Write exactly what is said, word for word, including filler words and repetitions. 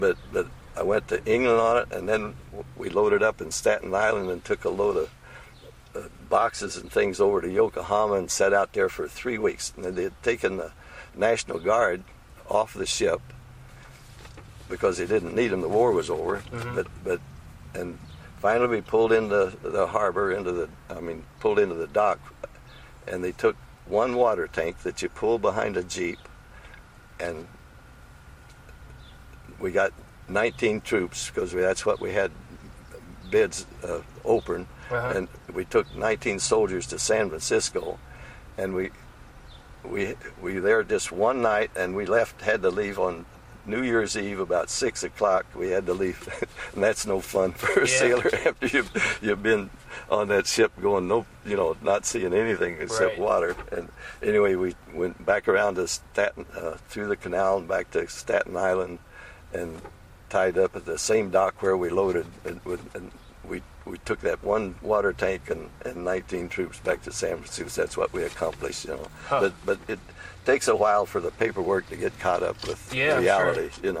But but I went to England on it, and then we loaded up in Staten Island and took a load of uh, boxes and things over to Yokohama and sat out there for three weeks. And they had taken the National Guard off the ship because they didn't need them. The war was over. Mm-hmm. But but and finally we pulled into the harbor, into the I mean pulled into the dock, and they took one water tank that you pull behind a Jeep, and we got nineteen troops because that's what we had bids uh, open, uh-huh. and we took nineteen soldiers to San Francisco, and we we we were there just one night, and we left had to leave on New Year's Eve about six o'clock. We had to leave, and that's no fun for a yeah. sailor after you've you've been on that ship going no, you know, not seeing anything except right. water. And anyway, we went back around to Staten, uh, through the canal and back to Staten Island, and tied up at the same dock where we loaded, and, and we we took that one water tank and, and nineteen troops back to San Francisco. That's what we accomplished, you know. Huh. But but it takes a while for the paperwork to get caught up with yeah, reality, sure. you know.